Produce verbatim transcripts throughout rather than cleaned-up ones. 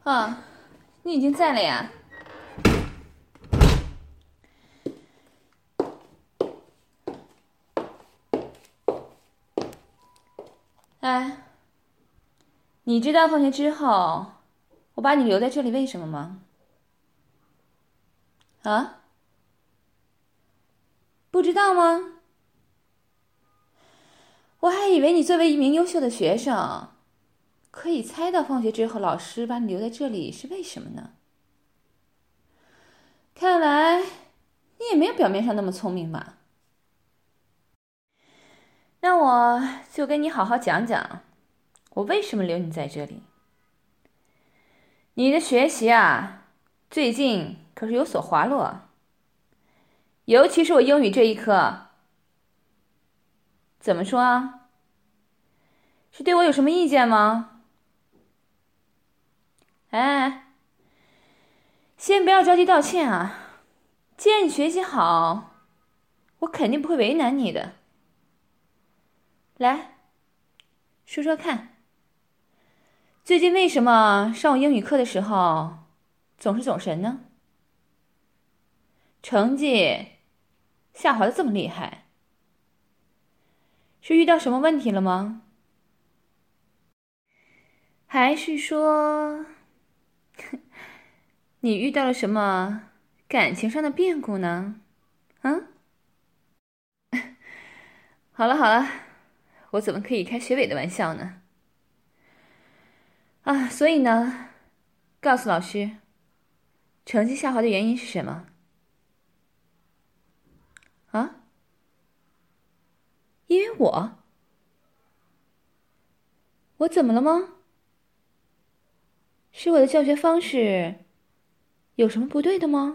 啊，你已经在了呀？哎，你知道放学之后我把你留在这里为什么吗？啊？不知道吗？我还以为你作为一名优秀的学生，可以猜到放学之后老师把你留在这里是为什么呢？看来你也没有表面上那么聪明嘛。那我就跟你好好讲讲，我为什么留你在这里。你的学习啊，最近可是有所滑落，尤其是我英语这一科。怎么说啊？是对我有什么意见吗？哎，先不要着急道歉啊。既然你学习好，我肯定不会为难你的。来，说说看，最近为什么上我英语课的时候总是走神呢？成绩下滑的这么厉害，是遇到什么问题了吗？还是说你遇到了什么感情上的变故呢？啊？好了好了，我怎么可以开学伟的玩笑呢？啊，所以呢，告诉老师，成绩下滑的原因是什么？啊？因为我？我怎么了吗？是我的教学方式有什么不对的吗？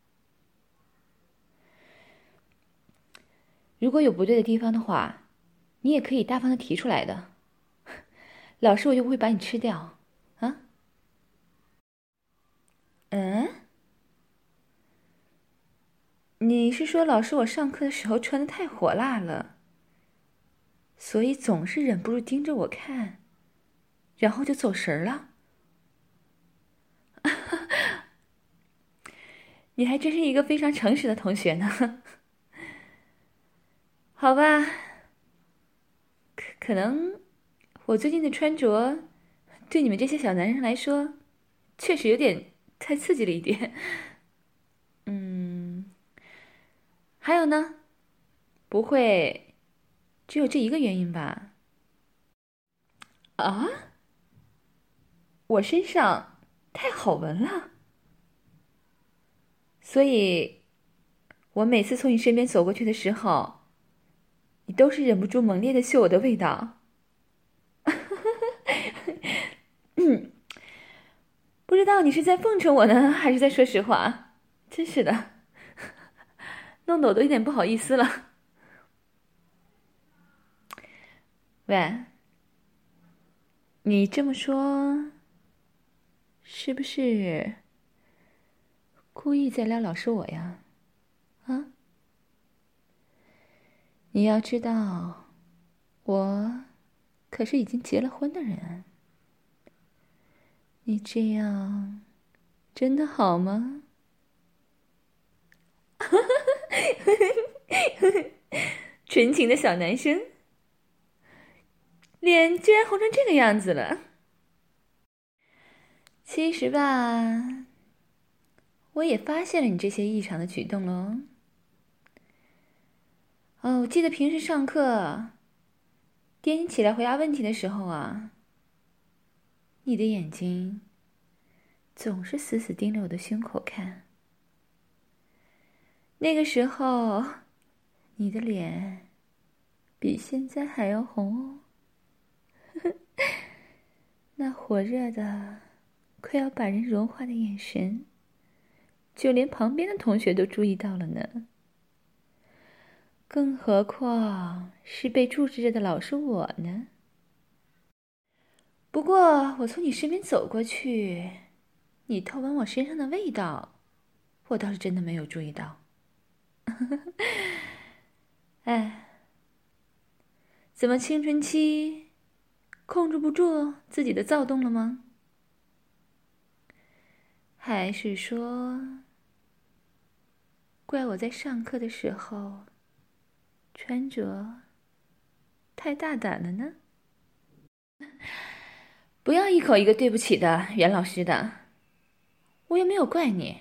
如果有不对的地方的话，你也可以大方的提出来的。老师我又不会把你吃掉，啊？嗯？你是说老师我上课的时候穿的太火辣了，所以总是忍不住盯着我看，然后就走神了？你还真是一个非常诚实的同学呢。好吧，可可能我最近的穿着对你们这些小男人来说确实有点太刺激了一点。嗯，还有呢？不会只有这一个原因吧？啊？我身上太好闻了，所以我每次从你身边走过去的时候，你都是忍不住猛烈的嗅我的味道。不知道你是在奉承我呢，还是在说实话？真是的，弄得我都有点不好意思了。喂，你这么说，是不是故意在撩老师我呀？啊？你要知道，我可是已经结了婚的人，你这样真的好吗？纯情的小男生，脸居然红成这个样子了。其实吧，我也发现了你这些异常的举动喽。哦，我记得平时上课点你起来回答问题的时候啊，你的眼睛总是死死盯着我的胸口看。那个时候，你的脸比现在还要红哦。那火热的、快要把人融化的眼神，就连旁边的同学都注意到了呢。更何况是被注视着的老师我呢？不过我从你身边走过去，你偷闻我身上的味道，我倒是真的没有注意到。哎，怎么青春期控制不住自己的躁动了吗？ 还是说，怪我在上课的时候穿着太大胆了呢？不要一口一个对不起的，袁老师的，我又没有怪你。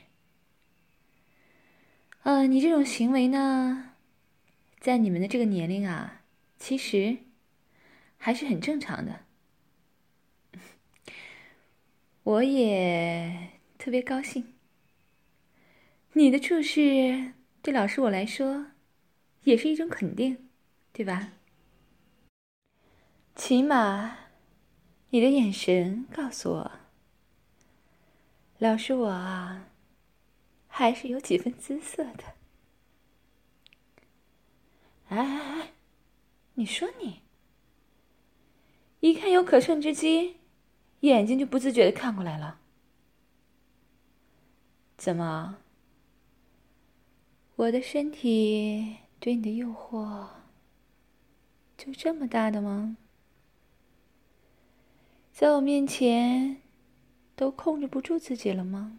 呃，你这种行为呢，在你们的这个年龄啊，其实还是很正常的。我也特别高兴，你的处事对老师我来说也是一种肯定，对吧？起码你的眼神告诉我，老师我啊，还是有几分姿色的。哎哎哎，你说你，一看有可乘之机，眼睛就不自觉地看过来了。怎么？我的身体对你的诱惑就这么大的吗？在我面前都控制不住自己了吗？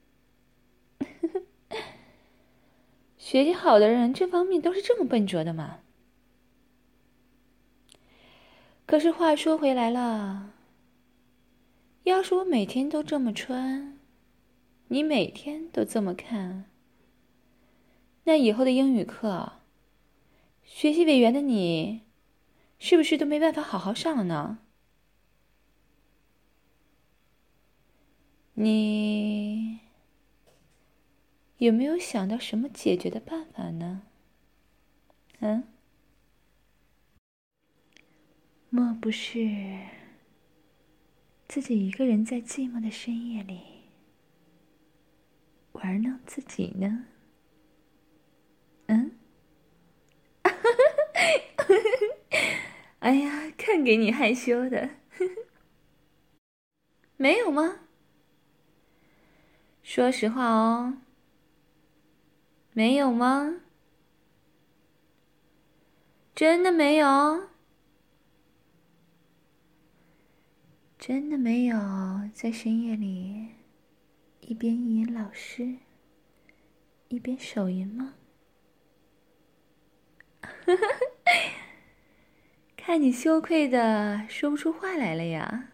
学习好的人这方面都是这么笨拙的吗？可是话说回来了，要是我每天都这么穿，你每天都这么看，那以后的英语课，学习委员的你，是不是都没办法好好上了呢？你有没有想到什么解决的办法呢？嗯？莫不是自己一个人在寂寞的深夜里玩弄自己呢？嗯？哎呀，看给你害羞的。没有吗？说实话哦。没有吗？真的没有？真的没有在深夜里一边意淫老师一边手淫吗？看你羞愧的说不出话来了呀。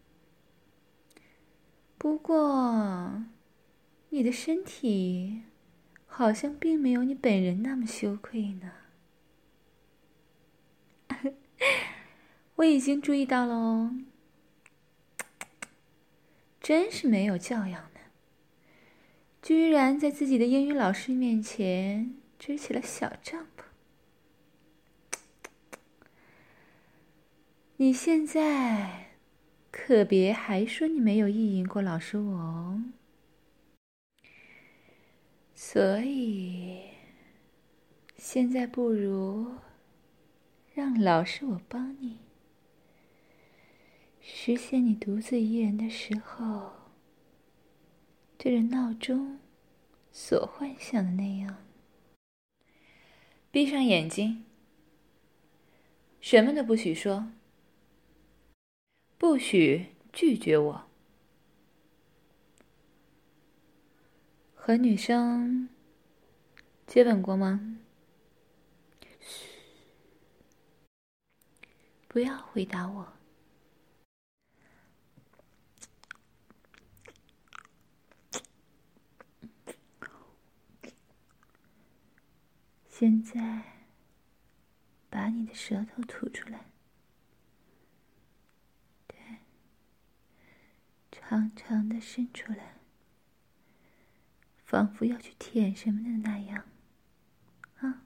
不过你的身体好像并没有你本人那么羞愧呢。我已经注意到了哦。真是没有教养呢，居然在自己的英语老师面前支起了小帐篷。你现在可别还说你没有意淫过老师我哦。所以现在不如让老师我帮你实现你独自一人的时候对着闹钟所幻想的那样。闭上眼睛，什么都不许说，不许拒绝我。和女生接吻过吗？嘘，不要回答我。现在把你的舌头吐出来。对，长长的伸出来，仿佛要去舔什么的那样啊。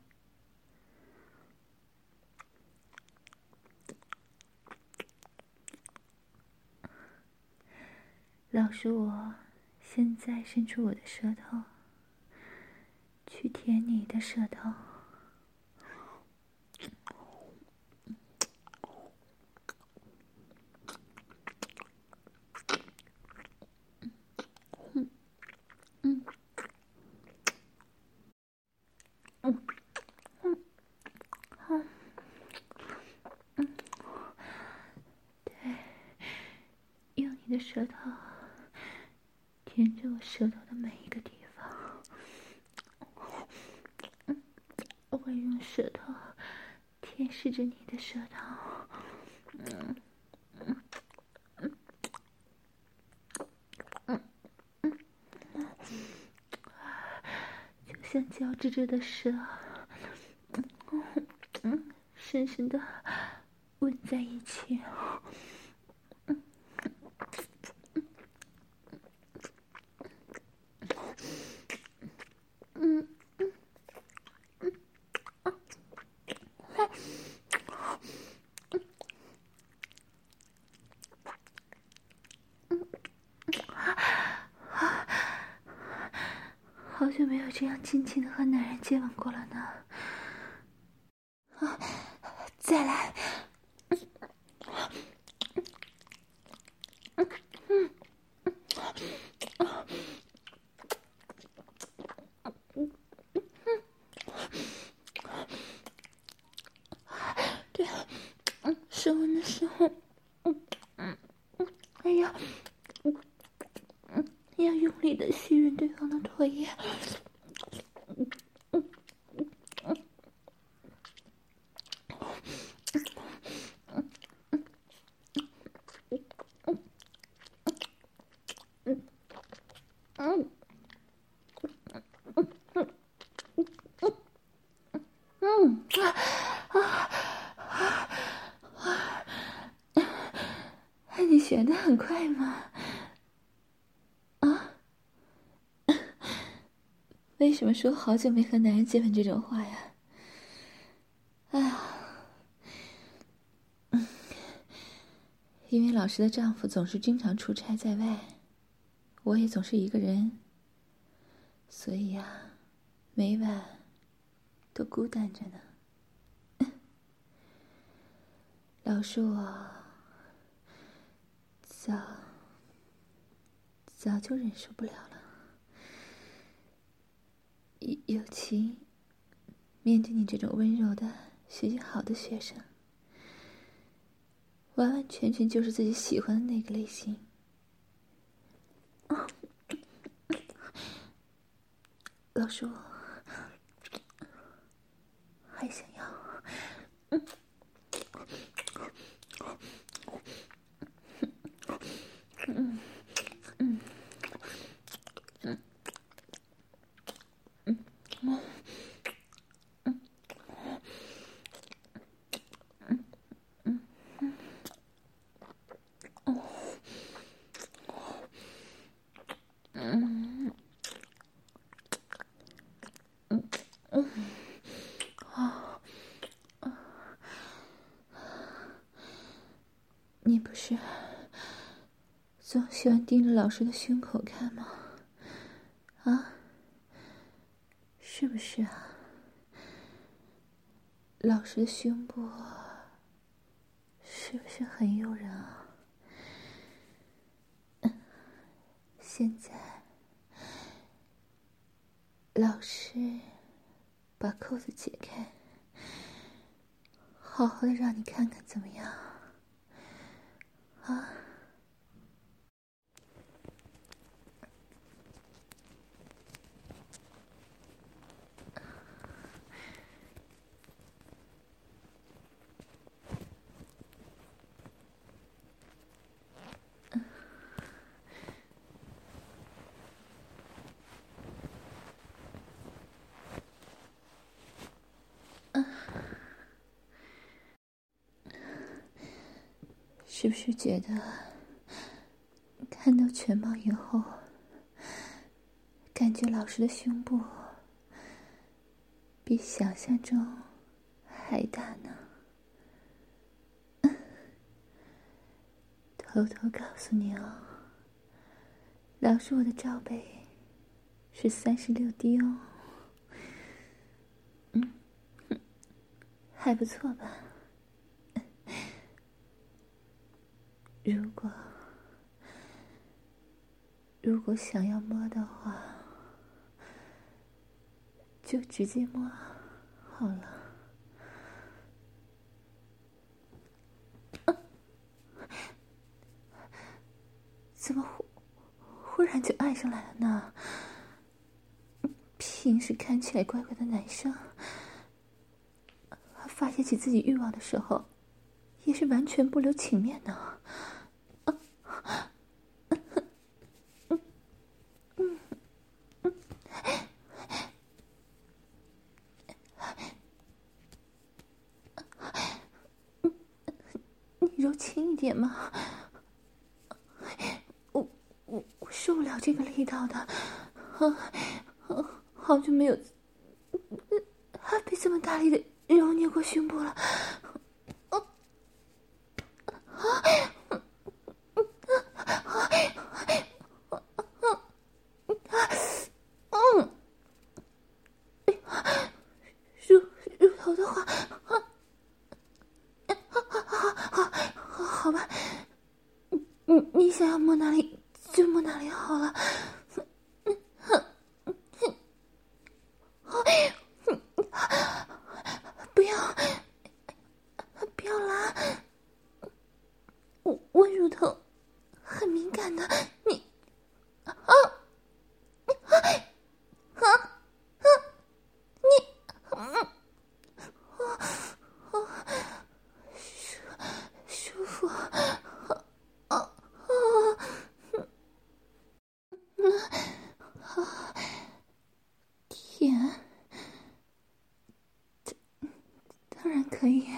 老师我现在伸出我的舌头去舔你的舌头。嗯嗯嗯嗯嗯嗯，对，用你的舌头舔着我我舌头的每一个地方。嗯，我会用舌头舔舐着你的舌头。嗯嗯嗯嗯嗯，就像交织着的蛇，嗯嗯，深深的吻在一起。嗯嗯嗯嗯啊啊好久没有这样尽情的和男人接吻过了呢。啊，再来。嗯嗯嗯嗯，对，嗯，舌吻的时候，嗯嗯嗯，哎呀，嗯嗯，要用力的吸吮对方的唾液。嗯嗯嗯嗯嗯嗯嗯啊啊啊！你学得很快吗？啊？为什么说好久没和男人接吻这种话呀？哎呀，嗯，因为老师的丈夫总是经常出差在外，我也总是一个人，所以呀、啊，每晚都孤单着呢。老师我早早就忍受不了了，尤其面对你这种温柔的、学习好的学生，完完全全就是自己喜欢的那个类型。哦，老师我还想要，嗯。嗯嗯嗯嗯嗯嗯嗯嗯嗯嗯嗯嗯啊啊！你不是总喜欢盯着老师的胸口看吗？啊？是不是啊？老师的胸部是不是很诱人啊？现在，老师把扣子解开，好好的让你看看怎么样？啊？是不是觉得看到全貌以后，感觉老师的胸部比想象中还大呢？偷偷告诉你哦，老师我的罩杯是三十六 D 哦。嗯，还不错吧？如果如果想要摸的话，就直接摸好了。啊、怎么忽忽然就爱上来了呢。平时看起来乖乖的男生，发泄起自己欲望的时候，也是完全不留情面呢。你柔轻一点嘛，我我我受不了这个力道的，啊啊！好久没有还被这么大力的揉捏过胸部了。乳乳头的话，好吧，你你想要摸哪里就摸哪里好了。不要不要拉，我我乳头很敏感的，你啊啊啊啊！你嗯啊啊舒舒服啊啊啊！舔，当然可以，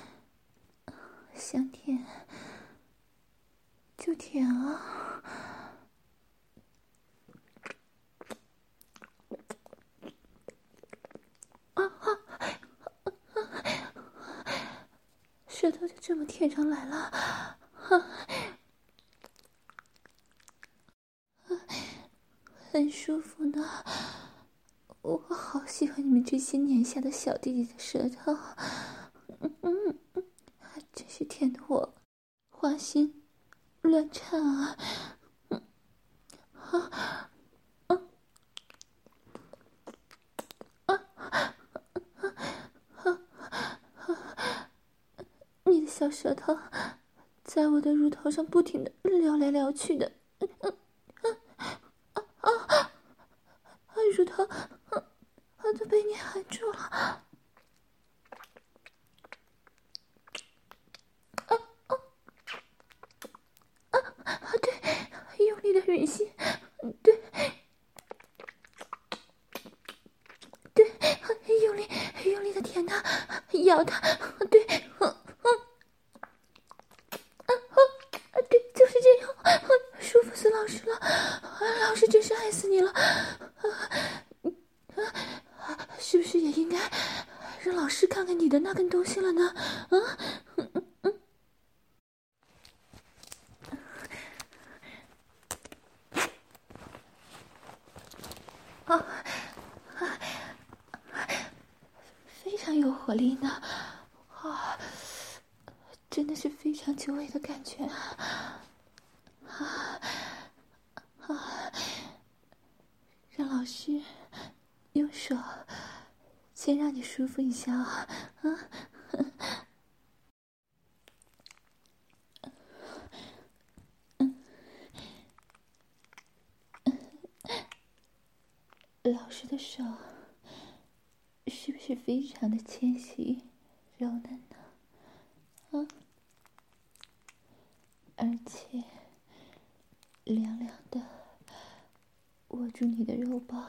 想舔就舔啊！啊啊！舌头就这么舔上来了，啊，很舒服呢。我好喜欢你们这些年下的小弟弟的舌头，嗯嗯嗯，真是甜得我花心乱颤啊！嗯啊啊啊啊啊！你的小舌头在我的乳头上不停的撩来撩去的，嗯嗯啊啊啊！乳头啊啊都被你含住了。啊啊，对，用力的吮吸，对，对，用力用力的舔它，咬它，对，嗯嗯，啊啊，对，就是这样，啊，舒服死老师了，啊，老师真是爱死你了，啊啊，是不是也应该让老师看看你的那根东西了呢？啊，嗯嗯嗯。啊啊！非常有活力呢，啊，真的是非常久违的感觉啊！啊啊！让老师用手先让你舒服一下啊！啊！老师的手是不是非常的纤细柔嫩呢？啊，而且凉凉的握住你的肉包，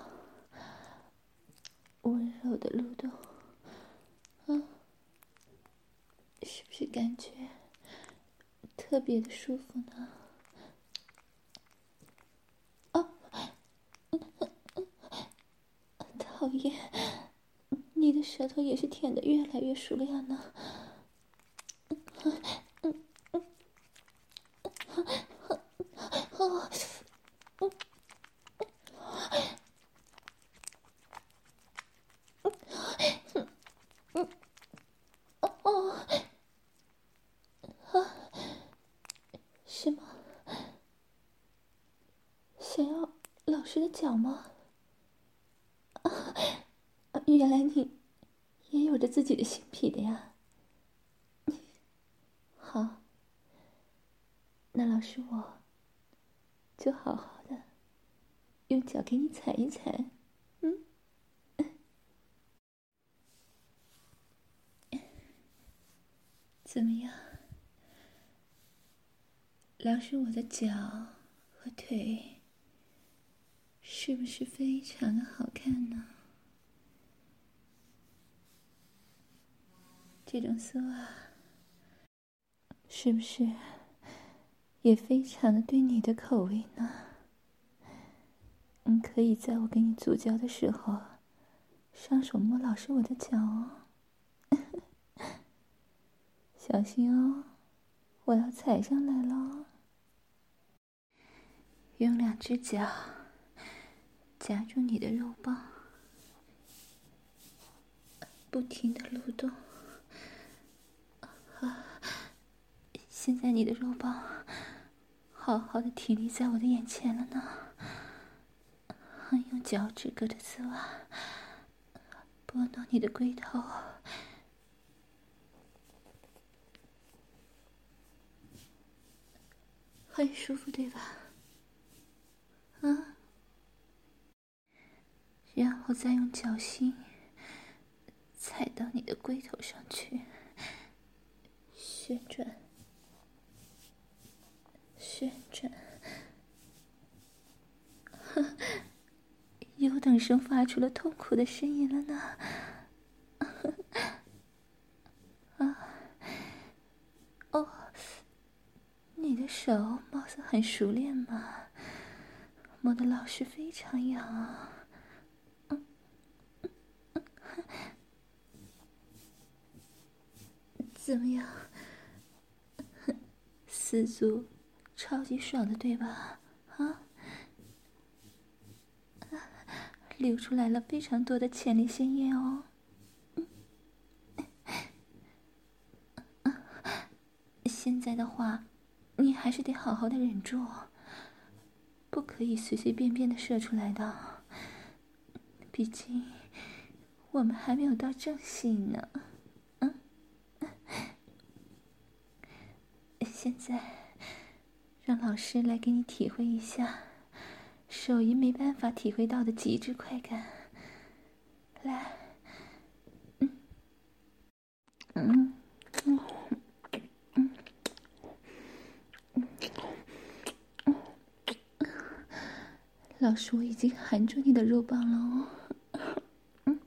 温柔的蠕动，啊，是不是感觉特别的舒服呢？啊，讨厌，你的舌头也是舔得越来越熟练呢。哦，哦，啊，是吗？想要老师的脚吗？啊，原来你也有着自己的性癖的呀。好，那老师我就好好的用脚给你踩一踩。嗯，怎么样？撩是我的脚和腿，是不是非常的好看呢？这种丝袜是不是也非常的对你的口味呢？你可以在我给你足胶的时候，双手摸老实我的脚哦。小心哦，我要踩上来了。用两只脚夹住你的肉棒，不停的蠕动。啊，现在你的肉棒好好的挺立在我的眼前了呢。用脚趾隔着丝袜拨弄你的龟头，很舒服对吧？啊，然后再用脚心踩到你的龟头上去，旋转，旋转，呵，优等生发出了痛苦的声音了呢。啊，哦，你的手貌似很熟练嘛，摸得老师非常痒啊。嗯嗯嗯，怎么样？四足超级爽的对吧？啊，流出来了非常多的前列腺液哦。现在的话，你还是得好好的忍住，不可以随随便便的射出来的。毕竟我们还没有到正性呢。嗯，现在让老师来给你体会一下手淫没办法体会到的极致快感。来，嗯嗯嗯嗯嗯，老师我已经含住你的肉棒了哦。嗯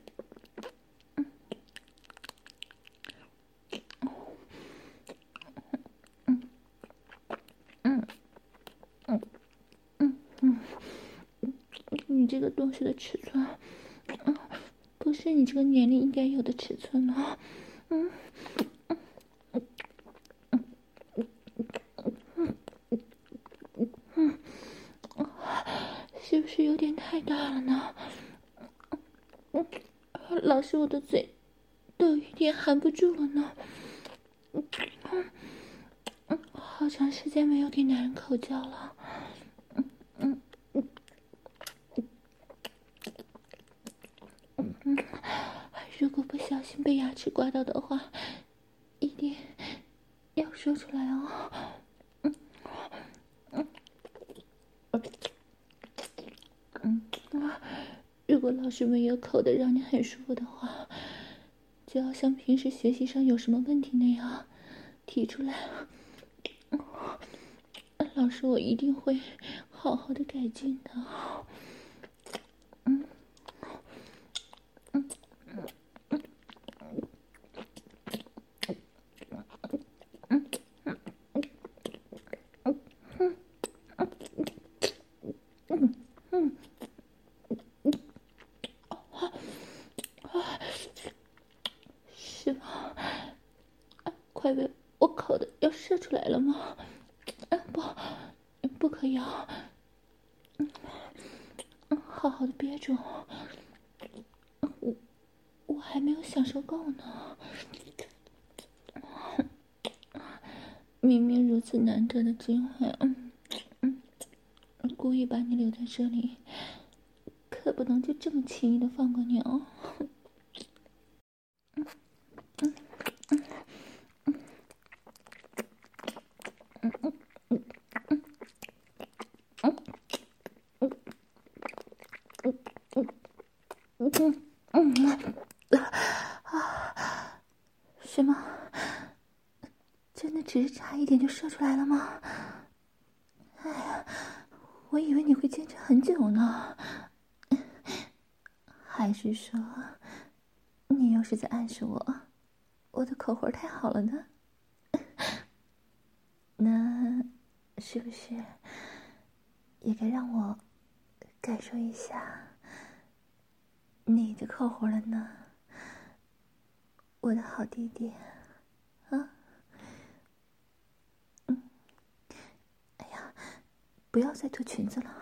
嗯嗯嗯嗯嗯嗯，你这个东西的尺寸，嗯，不是你这个年龄应该有的尺寸哦。嗯嗯嗯嗯嗯嗯，是不是有点太大了呢？嗯，老师，我的嘴都有一点含不住了呢。嗯嗯，好长时间没有给男人口交了。嗯嗯嗯嗯嗯，如果不小心被牙齿刮到的话，一定要说出来哦。嗯嗯嗯啊，如果老师没有口的让你很舒服的话，就要像平时学习上有什么问题那样提出来。老师，我一定会好好的改进的。嗯嗯嗯嗯嗯嗯嗯嗯嗯，是吗？快被我口的要射出来了吗？啊，不，不可以啊！嗯，好好的憋住，我我还没有享受够呢。明明如此难得的机会，嗯嗯，故意把你留在这里，可不能就这么轻易的放过你哦。嗯嗯嗯嗯嗯嗯嗯嗯什么？真的只是差一点就射出来了吗？哎呀，我以为你会坚持很久呢。还是说，你又是在暗示我，我的口活太好了呢？那是不是也该让我感受一下你的口活了呢？我的好弟弟啊。嗯，哎呀，不要再脱裙子了，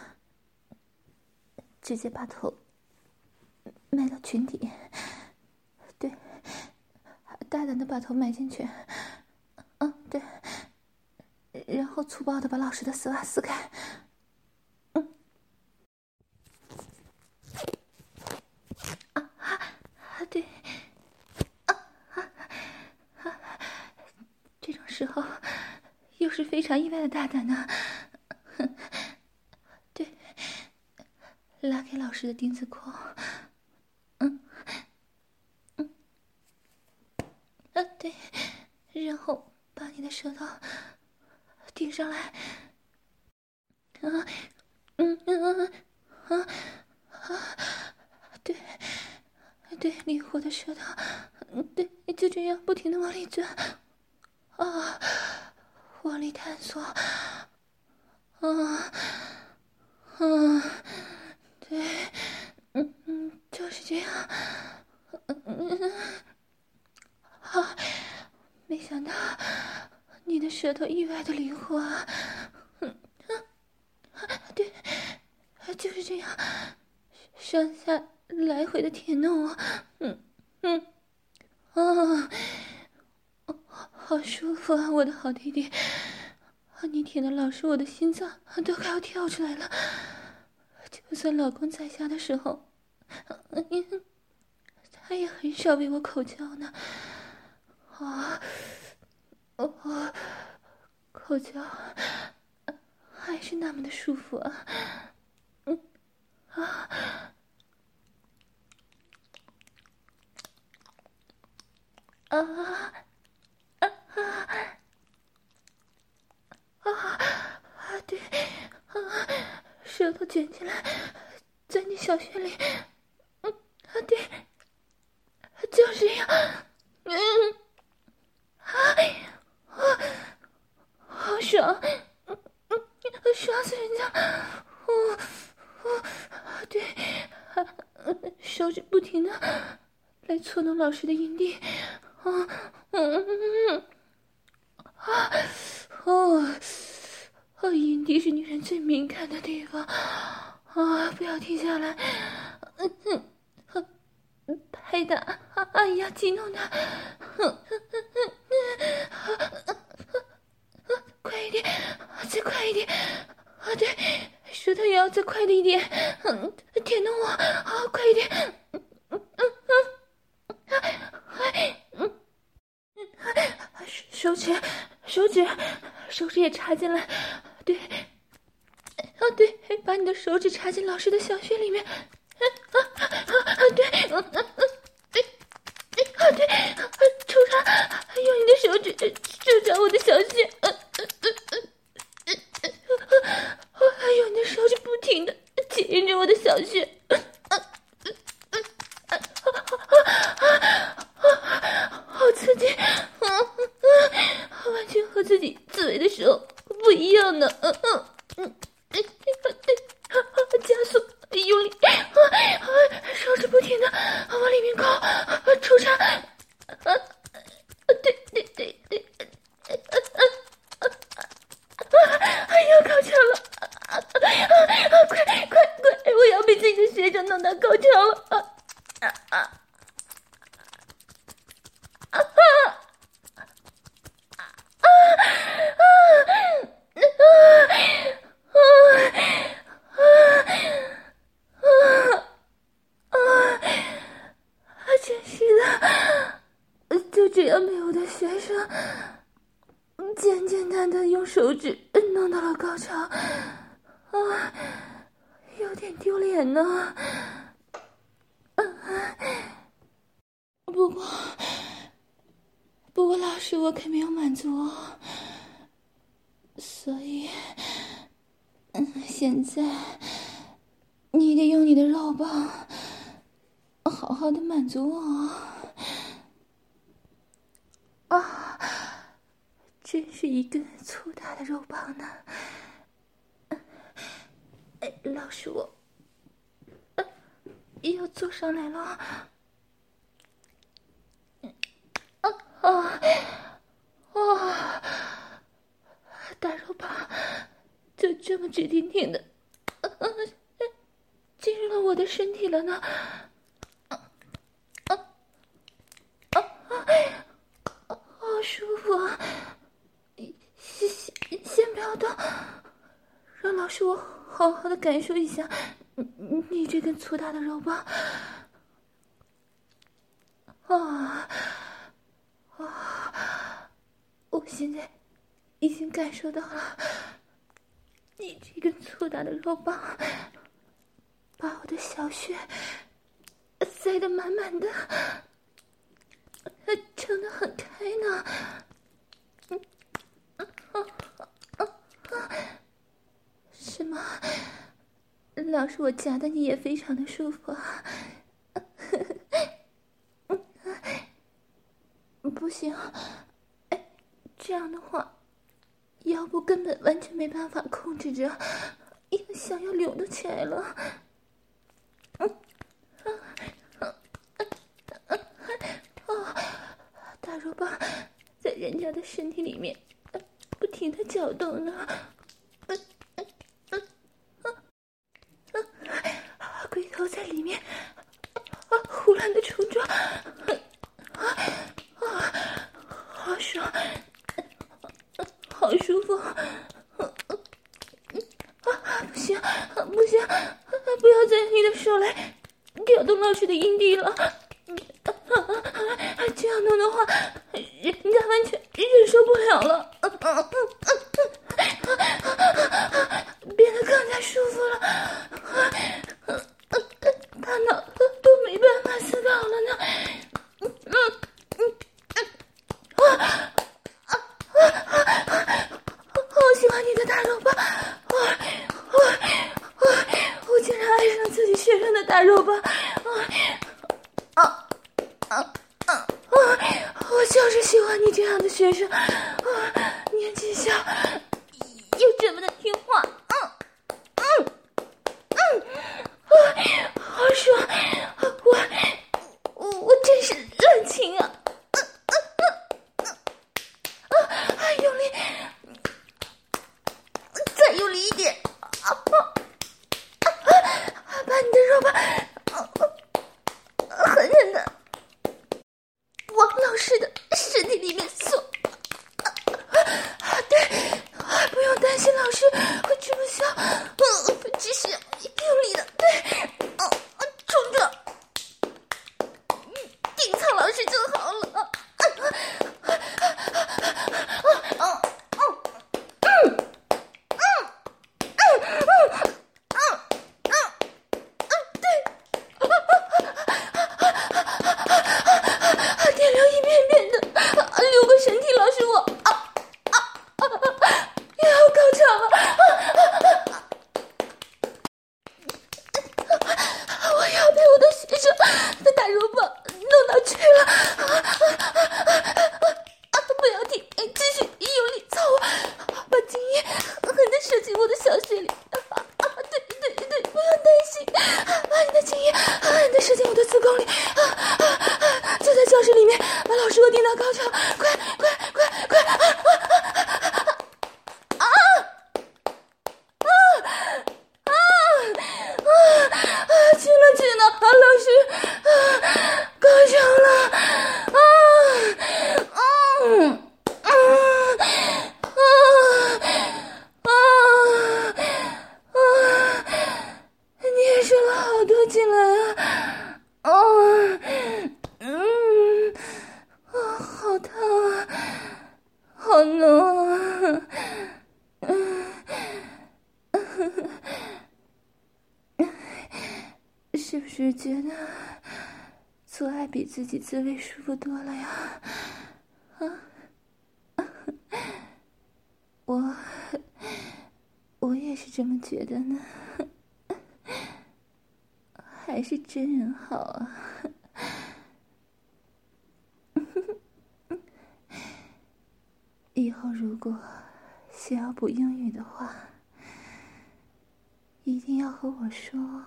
直接把头埋到裙底，对，大胆的把头埋进去，嗯，对，然后粗暴的把老师的丝袜撕开，嗯，啊啊，对，啊啊啊，这种时候又是非常意外的大胆呢，对，拉开老师的丁字裤，嗯嗯，啊对，然后把你的舌头顶上来，啊，嗯嗯啊啊，对对，灵活的舌头，嗯对，就这样不停的往里钻，啊，往里探索，啊啊，对，嗯嗯，就是这样，嗯嗯，啊，没想到你的舌头意外的灵活啊，嗯啊，对，就是这样，上下来回的舔弄我，嗯嗯，啊，好舒服啊，我的好弟弟，啊，你舔的老师我的心脏都快要跳出来了，就算老公在家的时候，嗯，他也很少为我口交呢，啊，哦，口交还是那么的舒服啊，嗯啊。啊啊啊啊！对，啊，舌头卷起来，在你小穴里，嗯啊对，就是这样，嗯啊啊，好爽，嗯嗯，爽死人家，哦哦，对，啊，手指不停的来搓弄老师的阴蒂，啊嗯嗯嗯。啊，哦，哦，阴蒂是女人最敏感的地方，啊，不要停下来，嗯嗯，嗯，拍打，哎呀，激怒他，嗯嗯嗯嗯，快一点，再快一点，啊，对，舌头也要再快一点，嗯，舔弄我，啊，快一点，嗯嗯嗯嗯，哎，嗯。手指，手指，手指也插进来，对，啊对，把你的手指插进老师的小穴里面，啊啊啊啊对，嗯嗯嗯，对，啊对，抽插，用你的手指抽插我的小穴，嗯嗯嗯嗯嗯嗯，还有你的手指不停的牵引着我的小穴，嗯嗯嗯嗯，啊啊啊啊，好刺激，嗯嗯，完全和自己自慰的时候不一样呢，嗯嗯嗯，对，加速用力，啊啊，手指不停的往里面搞，抽插，啊，对对对对，啊啊啊，哎呀，高潮了，啊啊，快快快，我要被自己的学生弄到高潮了，啊啊啊！啊啊啊啊啊啊啊！真是的，就这样被我的学生简简单单用手指弄到了高潮，啊，有点丢脸呢。不过， 不过老师我可没有满足哦，所以，嗯，现在你得用你的肉棒好好的满足我。啊，真是一根粗大的肉棒呢！哎，老师我，呃，又坐上来了。啊啊啊！大肉棒就这么直挺挺的，呃，进入了我的身体了呢。啊啊啊啊！好舒服啊！先先先不要动，让老师我好好的感受一下你你这根粗大的肉棒。啊啊！我现在已经感受到了，你这根粗大的肉棒把我的小穴塞得满满的，撑得很开呢。嗯啊啊啊啊！是吗？老师，我夹的你也非常的舒服啊。不行，哎，这样的话，腰部根本完全没办法控制着，要想要扭得起来了。嗯，啊啊啊！大肉棒在人家的身体里面不停的搅动呢。嗯嗯嗯嗯嗯，龟头在里面啊胡乱的冲撞。啊，好爽，好舒服！啊，不行，不行，不要再用你的手来挑动老师的阴蒂了。这样弄的话，人家完全忍受不了了，变得更加舒服了，大脑都没办法思考了呢。嗯嗯嗯啊啊啊！好喜欢你的大肉棒！我我我我竟然爱上自己学生的大肉棒！啊啊啊啊啊！我就是喜欢你这样的学生，啊，年纪小又这么的听话，嗯嗯嗯，啊，好爽！我我我真是滥情啊！啊，用力，再用力一点！啊啊啊！把你的肉棒，啊啊，狠狠的往老师的身体里面送。啊啊！对，啊，不用担心老师会吃不消，嗯，只是用力的，对，啊啊，冲着，顶苍老师就好了。啊啊啊啊啊！电流一遍遍的流过身体，老师我啊啊啊啊！又要高潮了！啊啊啊！我要被我的学生的大肉棒弄到去了！啊啊啊啊！不要停，继续用力操我，把精液狠狠地射进我的小穴里！啊啊！对对对，不用担心，把你的精液狠狠地射进我的子宫里！啊啊啊！就在教室里面，把老师我顶到高潮！快快快快！啊啊啊！啊啊啊啊啊！去了去了，啊，老师，啊，高潮了！啊啊啊啊啊啊！你也射了好多进来啊！啊嗯啊，好烫啊，好浓啊！是不是觉得做爱比自己滋味舒服多了呀？啊， 是这么觉得呢。还是真人好啊。以后如果需要补英语的话，一定要和我说，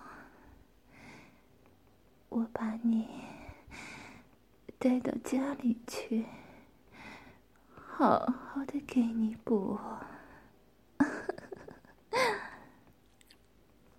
我把你带到家里去，好好的给你补。